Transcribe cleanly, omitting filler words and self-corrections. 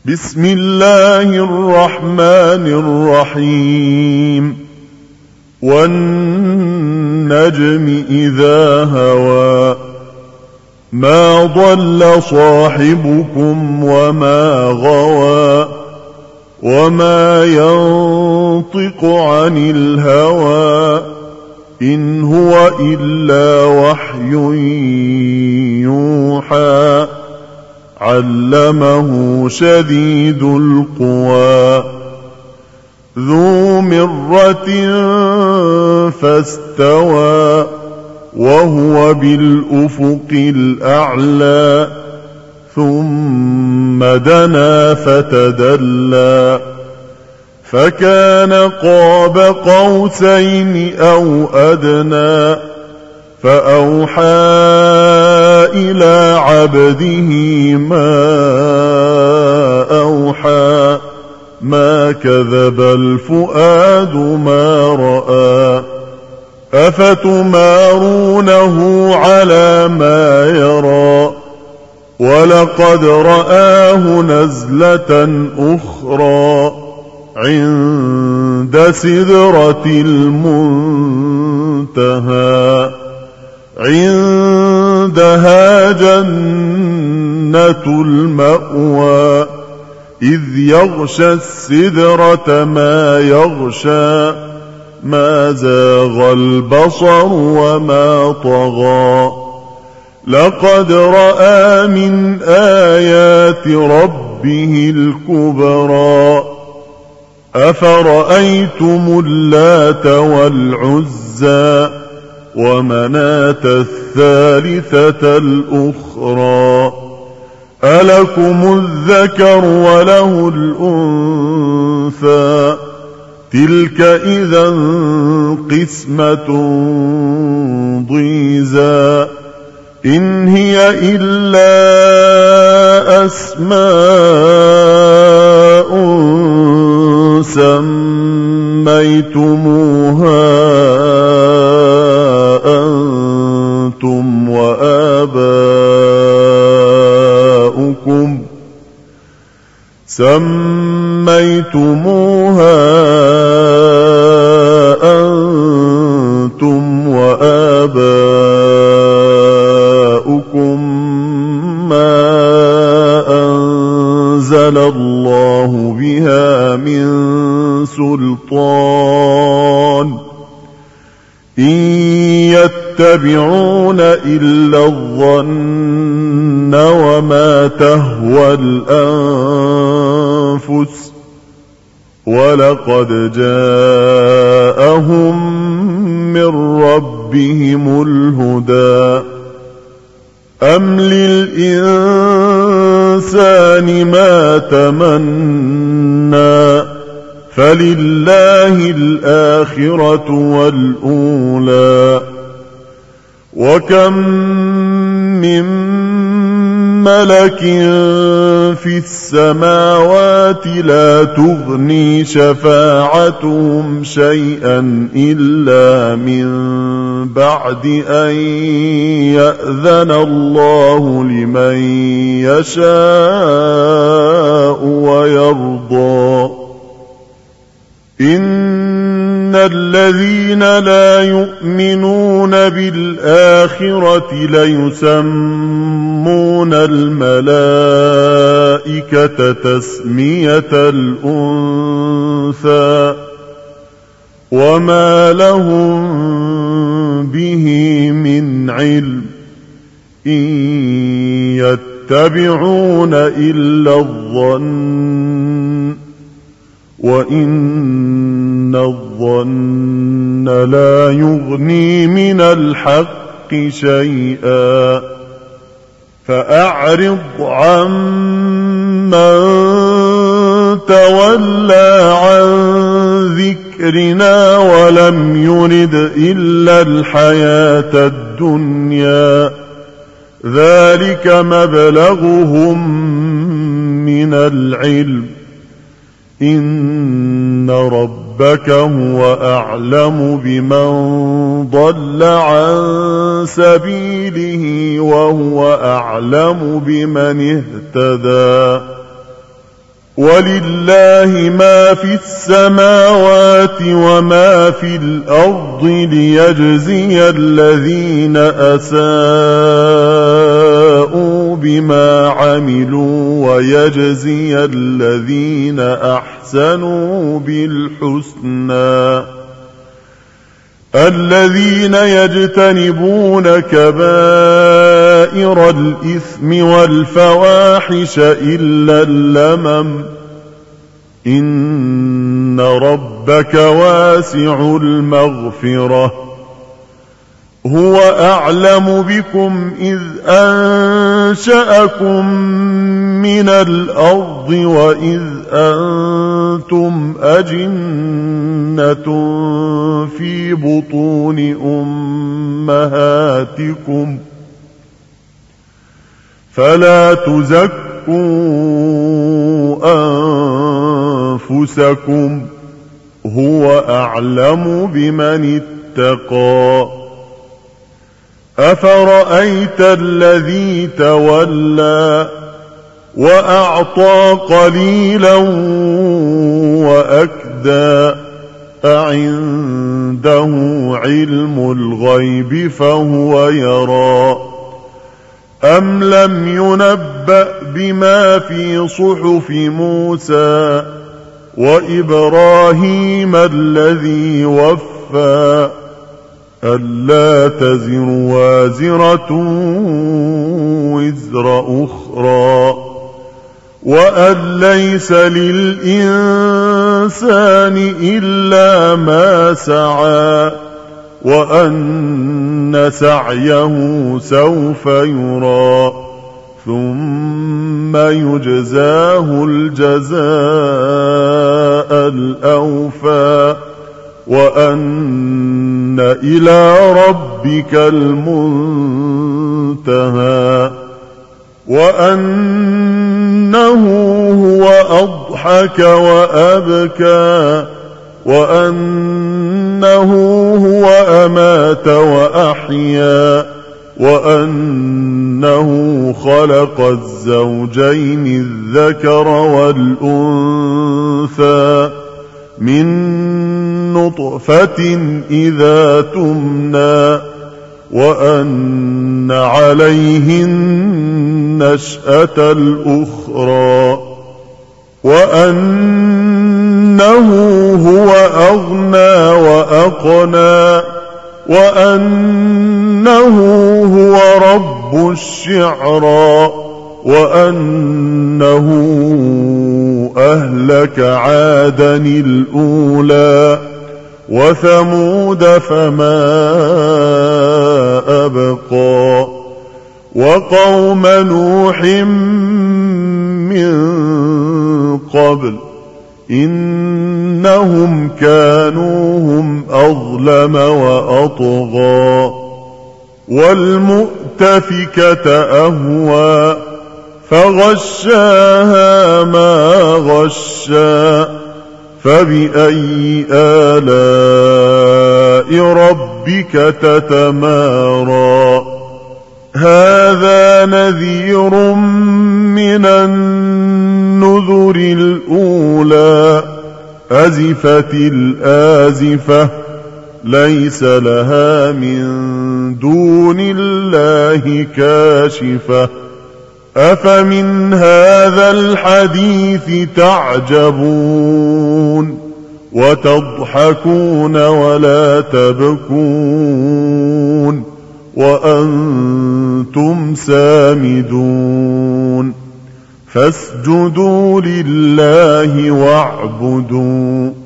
بسم الله الرحمن الرحيم. والنجم إذا هوى ما ضل صاحبكم وما غوى وما ينطق عن الهوى إن هو إلا وحي يوحى علمه شديد القوى ذو مرة فاستوى وهو بالأفق الأعلى ثم دنا فتدلى فكان قاب قوسين أو أدنى فأوحى إلى عبده ما أوحى ما كذب الفؤاد ما رأى أفتمارونه على ما يرى ولقد رآه نزلة أخرى عند سدرة المنتهى عندها جنة المأوى إذ يغشى السدرة ما يغشى ما زاغ البصر وما طغى لقد رأى من آيات ربه الكبرى أفرأيتم اللات والعزى ومناة الثالثة الأخرى ألكم الذكر وله الأنثى تلك إذا قسمة ضيزى إن هي إلا أسماء سميتموها أنتم وآباؤكم ما أنزل الله بها من سلطان إن يتبعون إلا الظن وما تهوى الأنفس ولقد جاءهم من ربهم الهدى أم للإنسان ما تمنى فلله الآخرة والأولى وكم من ملك في السماوات لا تغني شفاعتهم شيئا إلا من بعد أن يأذن الله لمن يشاء ويرضى إن الذين لا يؤمنون بالآخرة ليسمون الملائكة تسمية الأنثى وما لهم به من علم إن يتبعون إلا الظن وإن الظن لا يغني من الحق شيئا فأعرض عمن تولى عن ذكرنا ولم يرد إلا الحياة الدنيا ذلك مبلغهم من العلم إن ربك هو أعلم بمن ضل عن سبيله وهو أعلم بمن اهتدى ولله ما في السماوات وما في الأرض ليجزي الذين أساءوا بما عملوا ويجزي الذين أحسنوا بالحسنى الذين يجتنبون كبائر الإثم والفواحش إلا اللمم إن ربك واسع المغفرة هو أعلم بكم إذ أنشأكم من الأرض وإذ أنتم أجنة في بطون أمهاتكم فلا تزكوا أنفسكم هو أعلم بمن اتقى أفرأيت الذي تولى وأعطى قليلا وأكدى أعنده علم الغيب فهو يرى أم لم ينبأ بما في صحف موسى وإبراهيم الذي وفى ألا تزر وازرة وزر أخرى وأن ليس للإنسان إلا ما سعى وأن سعيه سوف يرى ثم يجزاه الجزاء الأوفى وأن إلى ربك المنتهى وأنه هو أضحك وأبكى وأنه هو أمات وأحيا وأنه خلق الزوجين الذكر والأنثى من نطفة إذا تمنى وأن عليه النشأة الأخرى وأنه هو أغنى وأقنى وأنه هو رب الشعرى وأنه أهلك عادا الأولى وثمود فما أبقى وقوم نوح من قبل إنهم كانوا هم أظلم وأطغى والمؤتفكة أهوى فغشاها ما غشى فبأي آلاء ربك تتمارى هذا نذير من النذر الأولى أزفت الآزفة ليس لها من دون الله كاشفة أفمن هذا الحديث تعجبون وتضحكون ولا تبكون وأنتم سامدون فاسجدوا لله واعبدوا